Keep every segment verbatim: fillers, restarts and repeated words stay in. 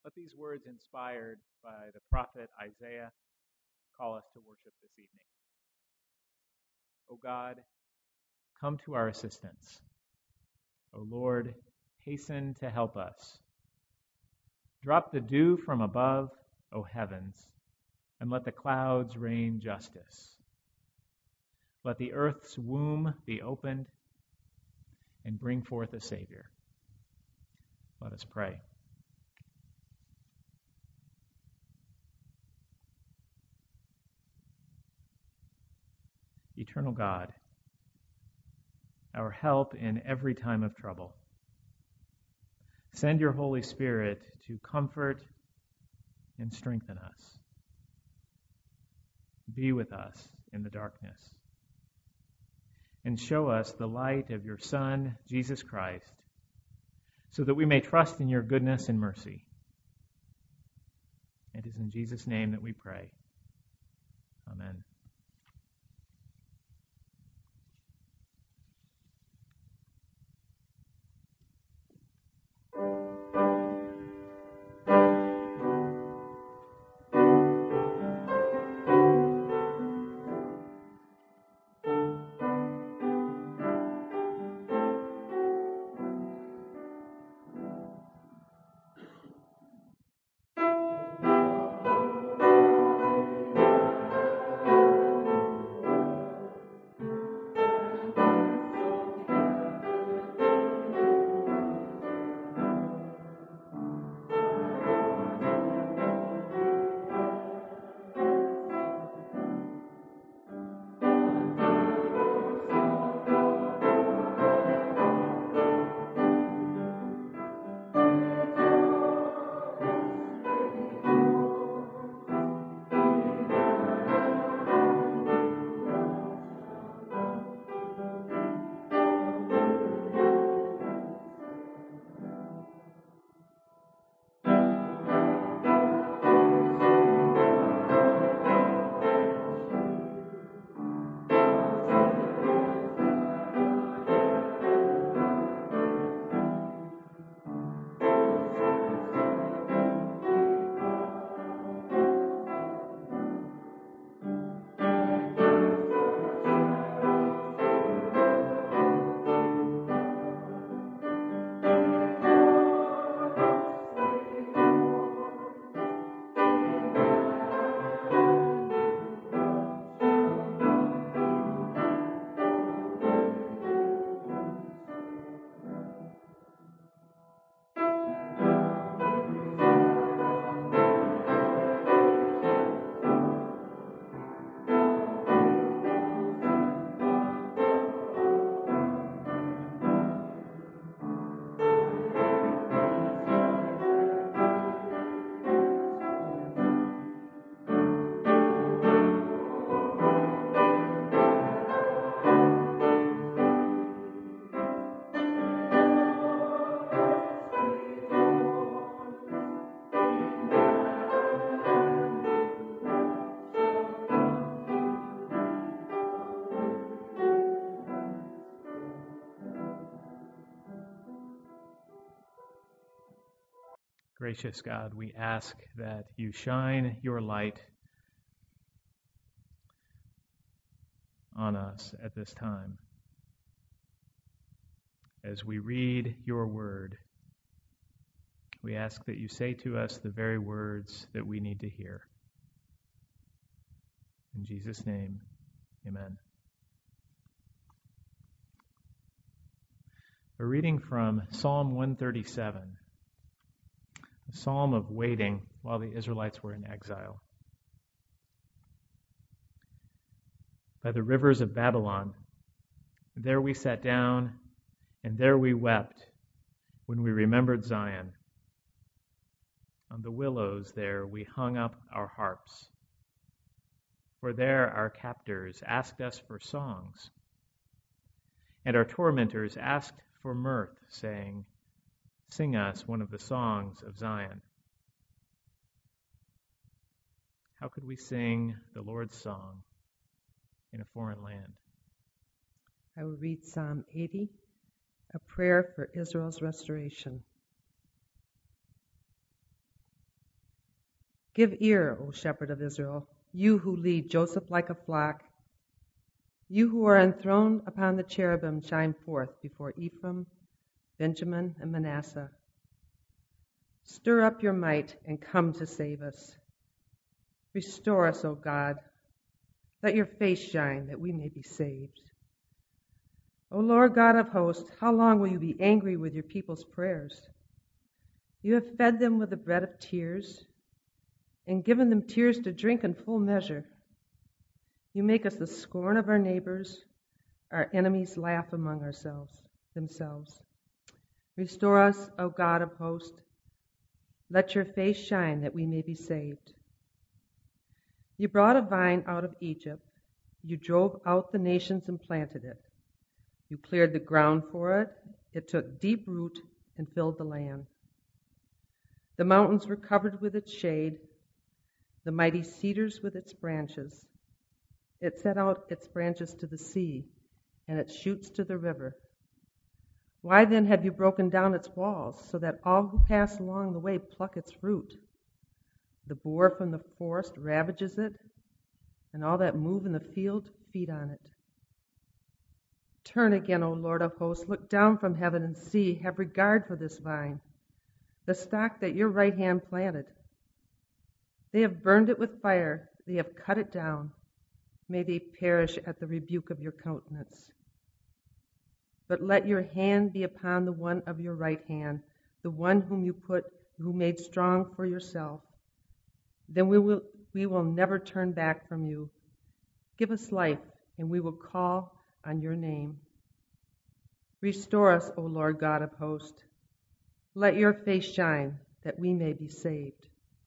Let these words inspired by the prophet Isaiah call us to worship this evening. O God, come to our assistance. O Lord, hasten to help us. Drop the dew from above, O heavens, and let the clouds rain justice. Let the earth's womb be opened and bring forth a Savior. Let us pray. Eternal God, our help in every time of trouble, send your Holy Spirit to comfort and strengthen us. Be with us in the darkness, and show us the light of your Son, Jesus Christ, so that we may trust in your goodness and mercy. It is in Jesus' name that we pray. Amen. Gracious God, we ask that you shine your light on us at this time. As we read your word, we ask that you say to us the very words that we need to hear. In Jesus' name, amen. A reading from Psalm one thirty-seven. A psalm of waiting while the Israelites were in exile. By the rivers of Babylon, there we sat down, and there we wept when we remembered Zion. On the willows there we hung up our harps, for there our captors asked us for songs, and our tormentors asked for mirth, saying, "Sing us one of the songs of Zion." How could we sing the Lord's song in a foreign land? I will read Psalm eighty, a prayer for Israel's restoration. Give ear, O shepherd of Israel, you who lead Joseph like a flock. You who are enthroned upon the cherubim shine forth before Ephraim, Benjamin, and Manasseh. Stir up your might and come to save us. Restore us, O God. Let your face shine that we may be saved. O Lord God of hosts, how long will you be angry with your people's prayers? You have fed them with the bread of tears and given them tears to drink in full measure. You make us the scorn of our neighbors. Our enemies laugh among ourselves, themselves. Restore us, O God of hosts. Let your face shine that we may be saved. You brought a vine out of Egypt. You drove out the nations and planted it. You cleared the ground for it. It took deep root and filled the land. The mountains were covered with its shade, the mighty cedars with its branches. It set out its branches to the sea, and its shoots to the river. Why then have you broken down its walls, so that all who pass along the way pluck its fruit? The boar from the forest ravages it, and all that move in the field feed on it. Turn again, O Lord of hosts, look down from heaven and see, have regard for this vine, the stock that your right hand planted. They have burned it with fire, they have cut it down. May they perish at the rebuke of your countenance. But let your hand be upon the one of your right hand, the one whom you put, who made strong for yourself. Then we will, we will never turn back from you. Give us life, and we will call on your name. Restore us, O Lord God of hosts. Let your face shine, that we may be saved.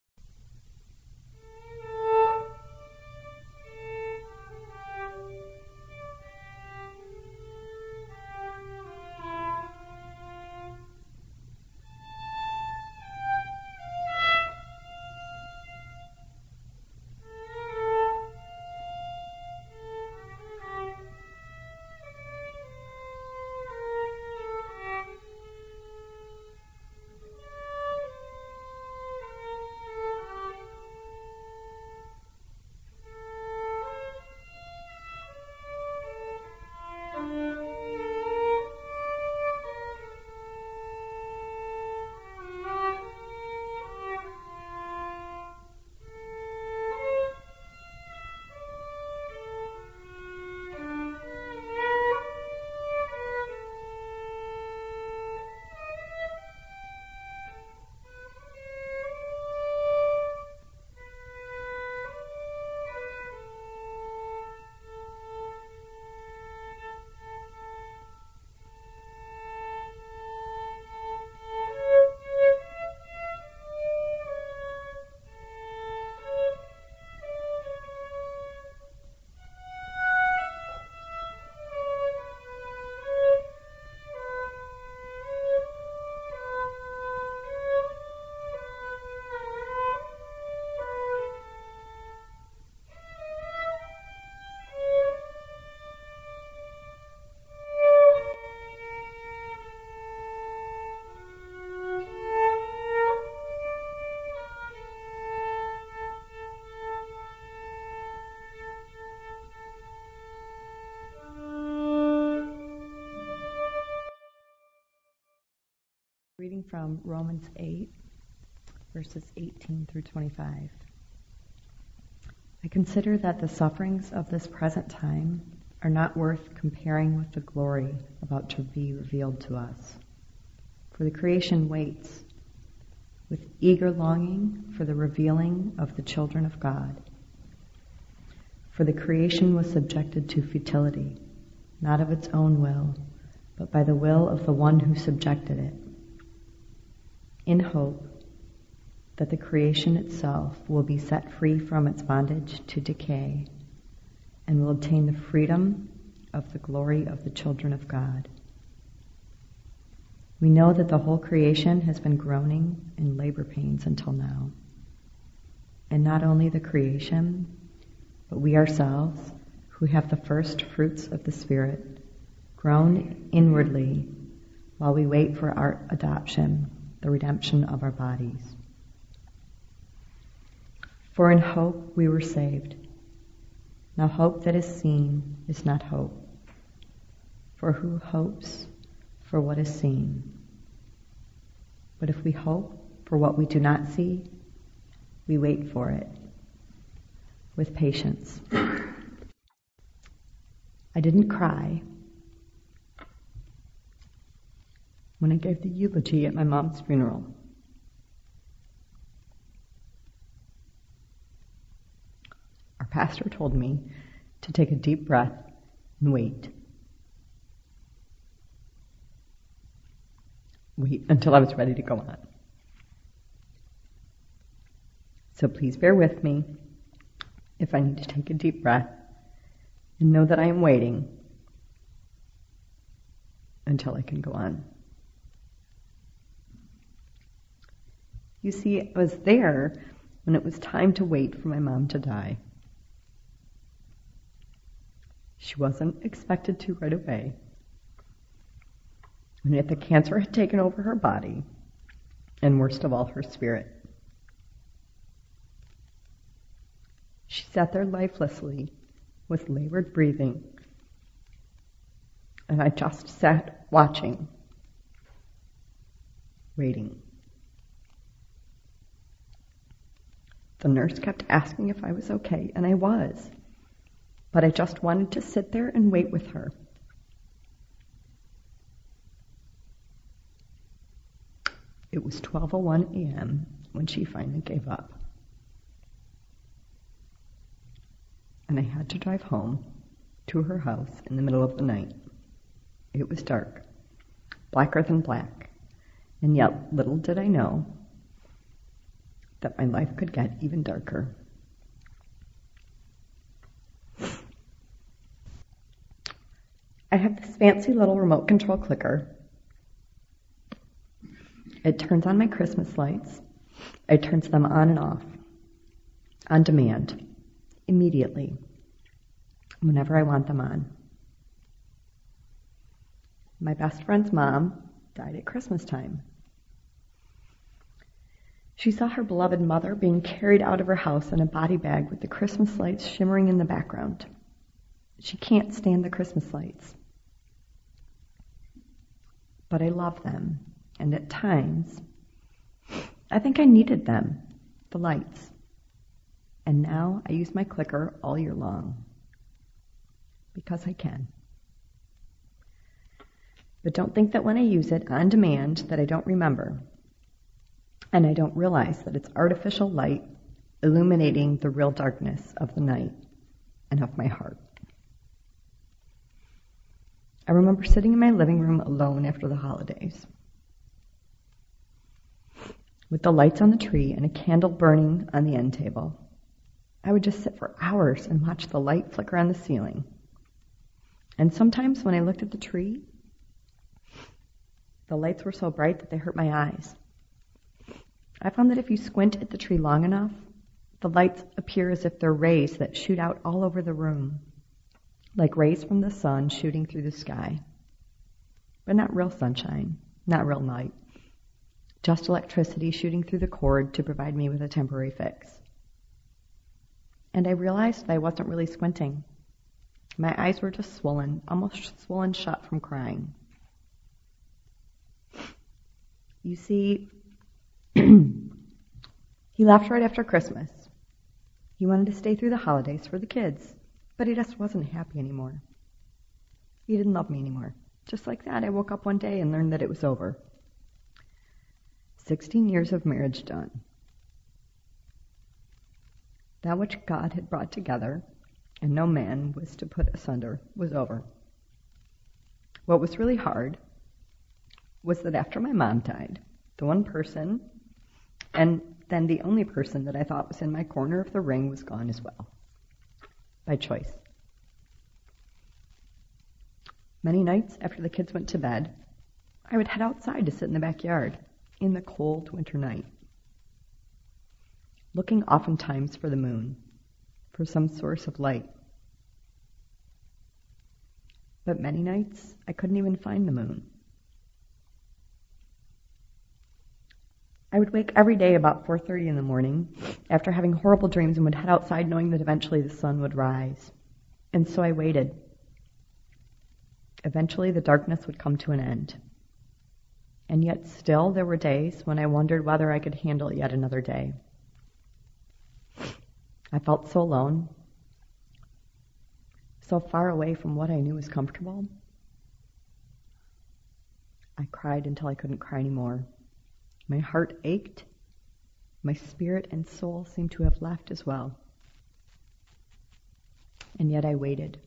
Reading from Romans eight, verses eighteen through twenty-five. I consider that the sufferings of this present time are not worth comparing with the glory about to be revealed to us. For the creation waits with eager longing for the revealing of the children of God. For the creation was subjected to futility, not of its own will, but by the will of the one who subjected it, in hope that the creation itself will be set free from its bondage to decay and will obtain the freedom of the glory of the children of God. We know that the whole creation has been groaning in labor pains until now. And not only the creation, but we ourselves, who have the first fruits of the Spirit, groan inwardly while we wait for our adoption, the redemption of our bodies. For in hope we were saved. Now hope that is seen is not hope. For who hopes for what is seen? But if we hope for what we do not see, we wait for it with patience. I didn't cry when I gave the eulogy at my mom's funeral. Our pastor told me to take a deep breath and wait. Wait until I was ready to go on. So please bear with me if I need to take a deep breath and know that I am waiting until I can go on. You see, I was there when it was time to wait for my mom to die. She wasn't expected to right away. And yet the cancer had taken over her body, and worst of all, her spirit. She sat there lifelessly with labored breathing, and I just sat watching, waiting. The nurse kept asking if I was okay, and I was, but I just wanted to sit there and wait with her. It was twelve oh one a.m. when she finally gave up. And I had to drive home to her house in the middle of the night. It was dark, blacker than black, and yet little did I know that my life could get even darker. I have this fancy little remote control clicker. It turns on my Christmas lights. It turns them on and off, on demand, immediately, whenever I want them on. My best friend's mom died at Christmas time. She saw her beloved mother being carried out of her house in a body bag with the Christmas lights shimmering in the background. She can't stand the Christmas lights. But I love them, and at times, I think I needed them, the lights. And now I use my clicker all year long, because I can. But don't think that when I use it on demand that I don't remember, and I don't realize that it's artificial light illuminating the real darkness of the night and of my heart. I remember sitting in my living room alone after the holidays, with the lights on the tree and a candle burning on the end table. I would just sit for hours and watch the light flicker on the ceiling. And sometimes when I looked at the tree, the lights were so bright that they hurt my eyes. I found that if you squint at the tree long enough, the lights appear as if they're rays that shoot out all over the room, like rays from the sun shooting through the sky. But not real sunshine, not real light. Just electricity shooting through the cord to provide me with a temporary fix. And I realized that I wasn't really squinting. My eyes were just swollen, almost swollen shut from crying. You see, he left right after Christmas. He wanted to stay through the holidays for the kids, but he just wasn't happy anymore. He didn't love me anymore. Just like that, I woke up one day and learned that it was over. Sixteen years of marriage done. That which God had brought together, and no man was to put asunder, was over. What was really hard was that after my mom died, the one person, and then the only person that I thought was in my corner of the ring was gone as well, by choice. Many nights after the kids went to bed, I would head outside to sit in the backyard in the cold winter night, looking oftentimes for the moon, for some source of light. But many nights, I couldn't even find the moon. I would wake every day about four thirty in the morning after having horrible dreams and would head outside knowing that eventually the sun would rise. And so I waited. Eventually the darkness would come to an end. And yet still there were days when I wondered whether I could handle yet another day. I felt so alone, so far away from what I knew was comfortable. I cried until I couldn't cry anymore. My heart ached. My spirit and soul seemed to have left as well. And yet I waited.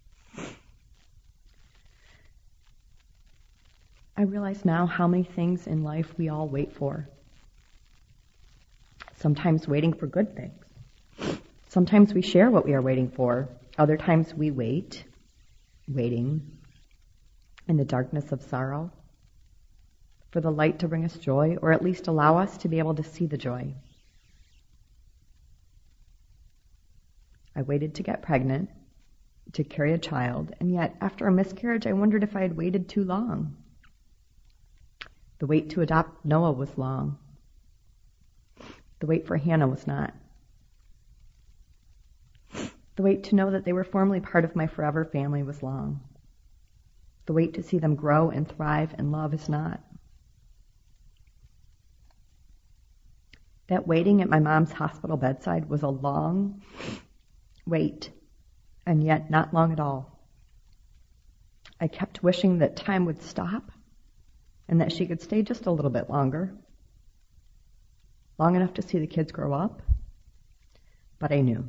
I realize now how many things in life we all wait for. Sometimes waiting for good things. Sometimes we share what we are waiting for. Other times we wait, waiting in the darkness of sorrow for the light to bring us joy, or at least allow us to be able to see the joy. I waited to get pregnant, to carry a child, and yet after a miscarriage I wondered if I had waited too long. The wait to adopt Noah was long. The wait for Hannah was not. The wait to know that they were formally part of my forever family was long. The wait to see them grow and thrive and love is not. That waiting at my mom's hospital bedside was a long wait, and yet not long at all. I kept wishing that time would stop and that she could stay just a little bit longer, long enough to see the kids grow up, but I knew.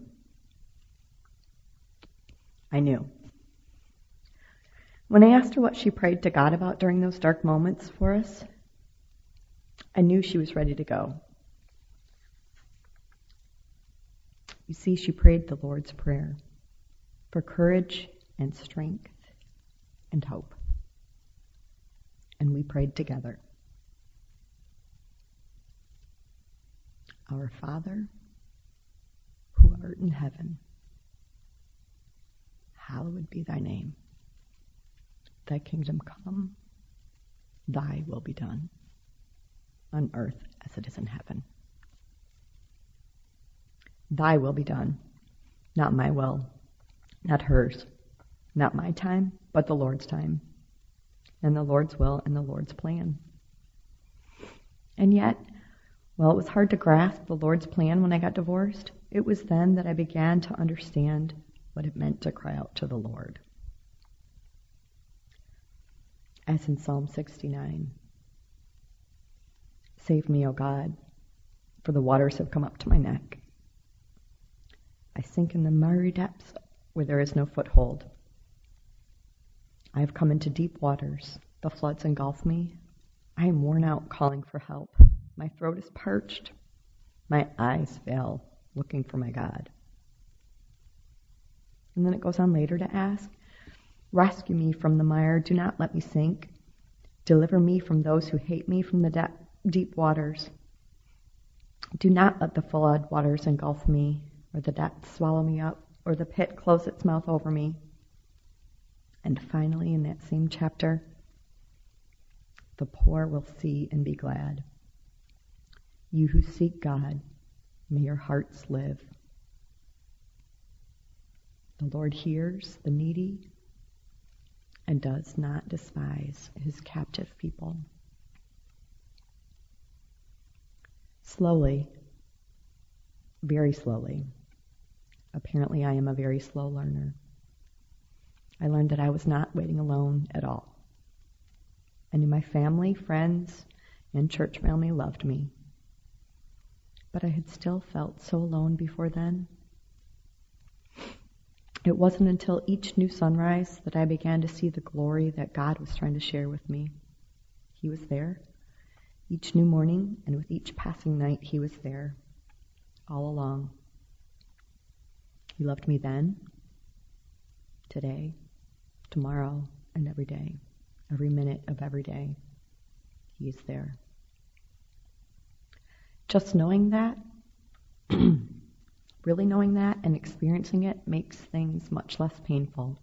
I knew. When I asked her what she prayed to God about during those dark moments for us, I knew she was ready to go. You see, she prayed the Lord's Prayer for courage and strength and hope. And we prayed together. Our Father, who art in heaven, hallowed be thy name. Thy kingdom come, thy will be done, on earth as it is in heaven. Thy will be done, not my will, not hers, not my time, but the Lord's time, and the Lord's will and the Lord's plan. And yet, while it was hard to grasp the Lord's plan when I got divorced, it was then that I began to understand what it meant to cry out to the Lord. As in Psalm sixty-nine, save me, O God, for the waters have come up to my neck. I sink in the miry depths where there is no foothold. I have come into deep waters. The floods engulf me. I am worn out calling for help. My throat is parched. My eyes fail looking for my God. And then it goes on later to ask, rescue me from the mire. Do not let me sink. Deliver me from those who hate me, from the de- deep waters. Do not let the flood waters engulf me, or the depths swallow me up, or the pit close its mouth over me. And finally, in that same chapter, the poor will see and be glad. You who seek God, may your hearts live. The Lord hears the needy and does not despise his captive people. Slowly, very slowly, apparently I am a very slow learner, I learned that I was not waiting alone at all. I knew my family, friends, and church family loved me. But I had still felt so alone before then. It wasn't until each new sunrise that I began to see the glory that God was trying to share with me. He was there. Each new morning, and with each passing night, He was there, all along. He loved me then, today, tomorrow, and every day, every minute of every day. He is there. Just knowing that, really knowing that and experiencing it makes things much less painful.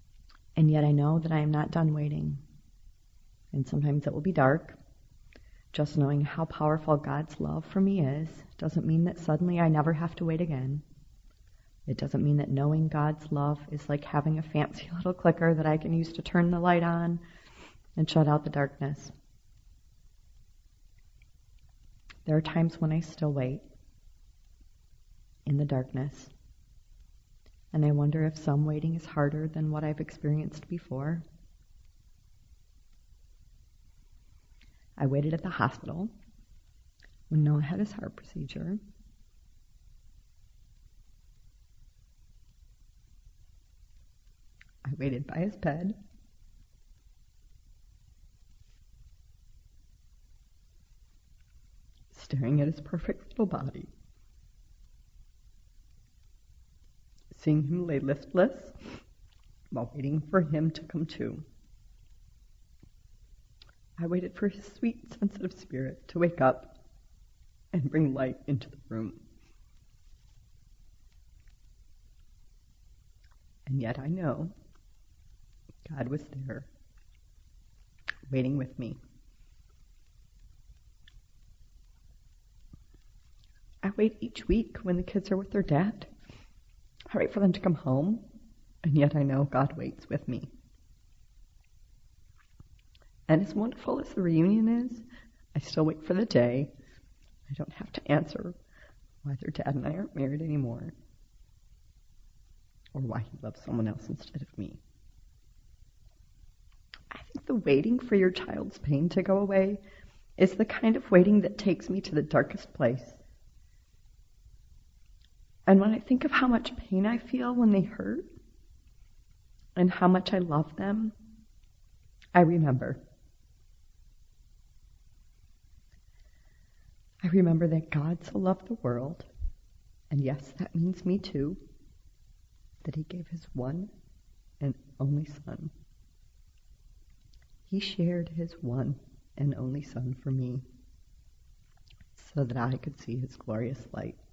And yet I know that I am not done waiting. And sometimes it will be dark. Just knowing how powerful God's love for me is doesn't mean that suddenly I never have to wait again. It doesn't mean that knowing God's love is like having a fancy little clicker that I can use to turn the light on and shut out the darkness. There are times when I still wait in the darkness, and I wonder if some waiting is harder than what I've experienced before. I waited at the hospital when Noah had his heart procedure. I waited by his bed. Staring at his perfect little body. Seeing him lay listless while waiting for him to come to. I waited for his sweet, sensitive spirit to wake up and bring light into the room. And yet I know God was there, waiting with me. I wait each week when the kids are with their dad. I wait for them to come home, and yet I know God waits with me. And as wonderful as the reunion is, I still wait for the day I don't have to answer why their dad and I aren't married anymore, or why he loves someone else instead of me. I think the waiting for your child's pain to go away is the kind of waiting that takes me to the darkest place. And when I think of how much pain I feel when they hurt, and how much I love them, I remember. I remember that God so loved the world, and yes, that means me too, that he gave his one and only Son. He shared his one and only Son for me, so that I could see his glorious light.